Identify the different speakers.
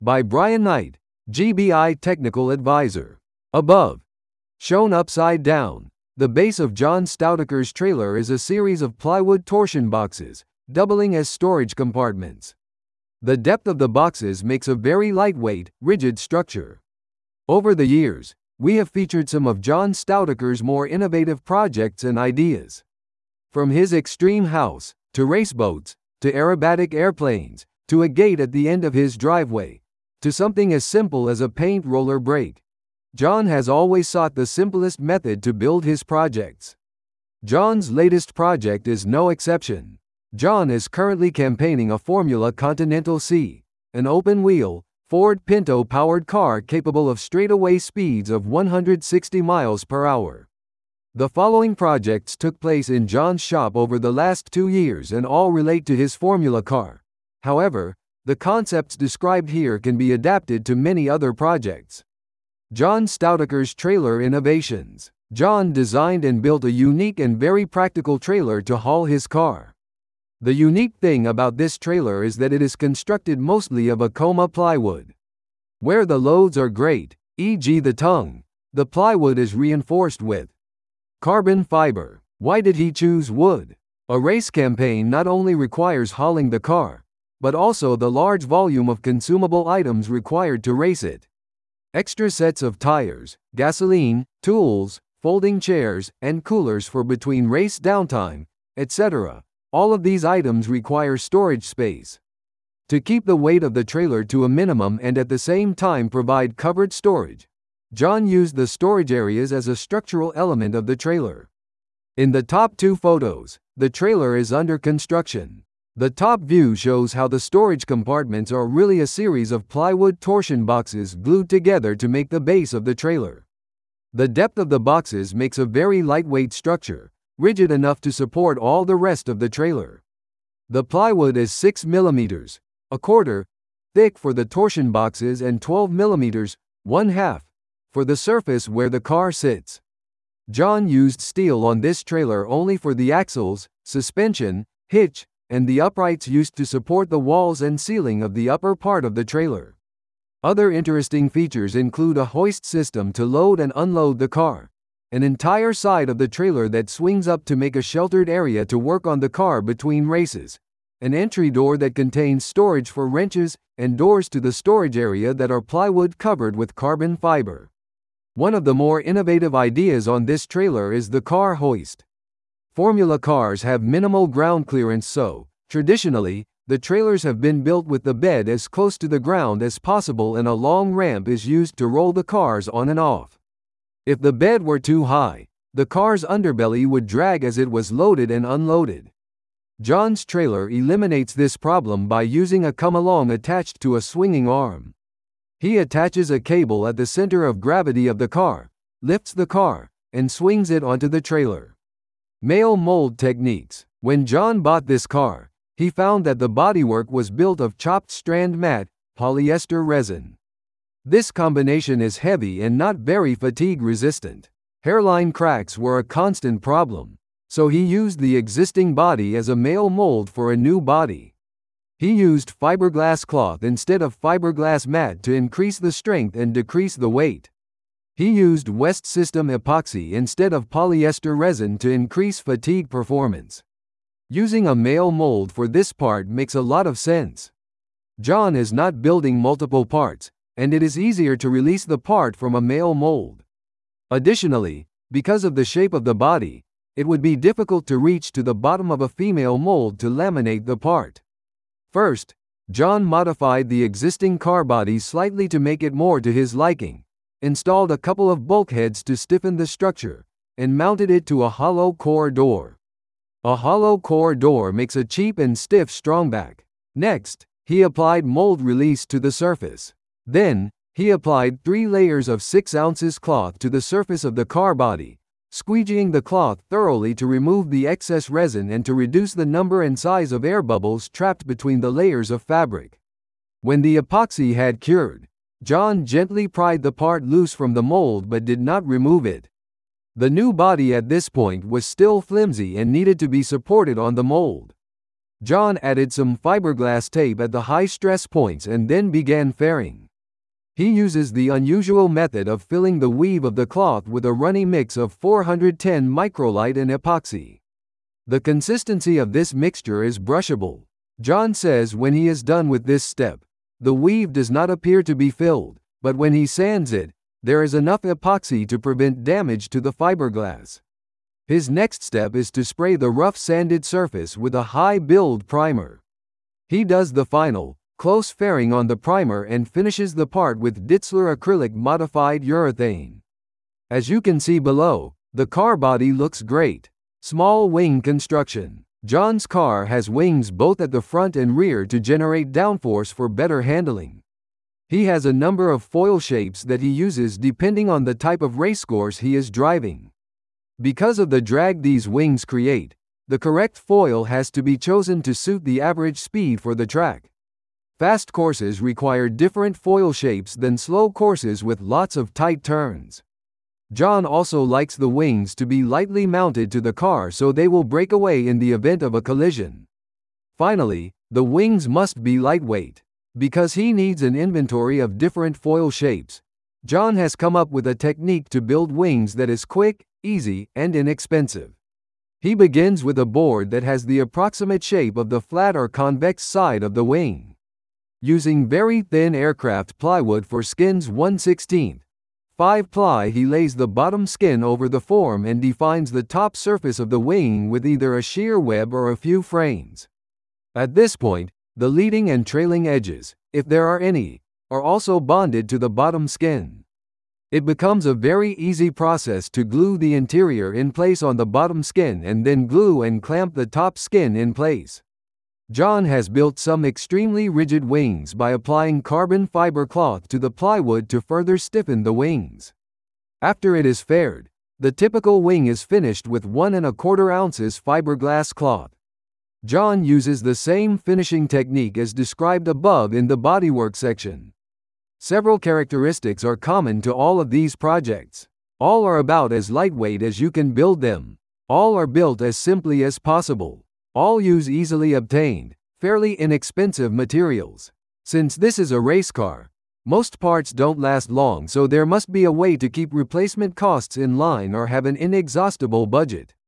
Speaker 1: By Brian Knight, GBI Technical Advisor. Above. Shown upside down, the base of John Stoutaker's trailer is a series of plywood torsion boxes, doubling as storage compartments. The depth of the boxes makes a very lightweight, rigid structure. Over the years, we have featured some of John Stoutaker's more innovative projects and ideas. From his extreme house, to race boats, to aerobatic airplanes, to a gate at the end of his driveway, to something as simple as a paint roller brake. John has always sought the simplest method to build his projects. John's latest project is no exception. John is currently campaigning a Formula Continental C, an open-wheel, Ford Pinto-powered car capable of straightaway speeds of 160 miles per hour. The following projects took place in John's shop over the last 2 years and all relate to his Formula car. However, the concepts described here can be adapted to many other projects. John Stoutaker's Trailer Innovations. John designed and built a unique and very practical trailer to haul his car. The unique thing about this trailer is that it is constructed mostly of Akoma plywood. Where the loads are great, e.g. the tongue, the plywood is reinforced with carbon fiber. Why did he choose wood? A race campaign not only requires hauling the car, but also the large volume of consumable items required to race it. Extra sets of tires, gasoline, tools, folding chairs, and coolers for between race downtime, etc. All of these items require storage space. To keep the weight of the trailer to a minimum and at the same time provide covered storage, John used the storage areas as a structural element of the trailer. In the top 2 photos, the trailer is under construction. The top view shows how the storage compartments are really a series of plywood torsion boxes glued together to make the base of the trailer. The depth of the boxes makes a very lightweight structure, rigid enough to support all the rest of the trailer. The plywood is 6 mm, a quarter, thick for the torsion boxes and 12 mm, 1/2, for the surface where the car sits. John used steel on this trailer only for the axles, suspension, hitch, and the uprights used to support the walls and ceiling of the upper part of the trailer. Other interesting features include a hoist system to load and unload the car, an entire side of the trailer that swings up to make a sheltered area to work on the car between races, an entry door that contains storage for wrenches, and doors to the storage area that are plywood covered with carbon fiber. One of the more innovative ideas on this trailer is the car hoist. Formula cars have minimal ground clearance, so, traditionally, the trailers have been built with the bed as close to the ground as possible and a long ramp is used to roll the cars on and off. If the bed were too high, the car's underbelly would drag as it was loaded and unloaded. John's trailer eliminates this problem by using a come-along attached to a swinging arm. He attaches a cable at the center of gravity of the car, lifts the car, and swings it onto the trailer. Male mold techniques. When John bought this car, he found that the bodywork was built of chopped strand matte, polyester resin. This combination is heavy and not very fatigue resistant. Hairline cracks were a constant problem, so he used the existing body as a male mold for a new body. He used fiberglass cloth instead of fiberglass mat to increase the strength and decrease the weight. He used West System epoxy instead of polyester resin to increase fatigue performance. Using a male mold for this part makes a lot of sense. John is not building multiple parts, and it is easier to release the part from a male mold. Additionally, because of the shape of the body, it would be difficult to reach to the bottom of a female mold to laminate the part. First, John modified the existing car body slightly to make it more to his liking, installed a couple of bulkheads to stiffen the structure, and mounted it to a hollow core door. A hollow core door makes a cheap and stiff strongback. Next, he applied mold release to the surface. Then, he applied 3 layers of 6 ounces cloth to the surface of the car body, squeegeeing the cloth thoroughly to remove the excess resin and to reduce the number and size of air bubbles trapped between the layers of fabric. When the epoxy had cured, John gently pried the part loose from the mold but did not remove it. The new body at this point was still flimsy and needed to be supported on the mold. John added some fiberglass tape at the high stress points and then began fairing. He uses the unusual method of filling the weave of the cloth with a runny mix of 410 microlite and epoxy. The consistency of this mixture is brushable. John says when he is done with this step, the weave does not appear to be filled, but when he sands it, there is enough epoxy to prevent damage to the fiberglass. His next step is to spray the rough sanded surface with a high build primer. He does the final, close fairing on the primer and finishes the part with Ditzler acrylic modified urethane. As you can see below, the car body looks great. Small wing construction. John's car has wings both at the front and rear to generate downforce for better handling. He has a number of foil shapes that he uses depending on the type of racecourse he is driving. Because of the drag these wings create, the correct foil has to be chosen to suit the average speed for the track. Fast courses require different foil shapes than slow courses with lots of tight turns. John also likes the wings to be lightly mounted to the car so they will break away in the event of a collision. Finally, the wings must be lightweight. Because he needs an inventory of different foil shapes, John has come up with a technique to build wings that is quick, easy, and inexpensive. He begins with a board that has the approximate shape of the flat or convex side of the wing. Using very thin aircraft plywood for skins 1/16, 5-ply, he lays the bottom skin over the form and defines the top surface of the wing with either a shear web or a few frames. At this point, the leading and trailing edges, if there are any, are also bonded to the bottom skin. It becomes a very easy process to glue the interior in place on the bottom skin and then glue and clamp the top skin in place. John has built some extremely rigid wings by applying carbon fiber cloth to the plywood to further stiffen the wings. After it is faired, the typical wing is finished with 1¼ ounces fiberglass cloth. John uses the same finishing technique as described above in the bodywork section. Several characteristics are common to all of these projects. All are about as lightweight as you can build them. All are built as simply as possible. All use easily obtained, fairly inexpensive materials. Since this is a race car, most parts don't last long, so there must be a way to keep replacement costs in line or have an inexhaustible budget.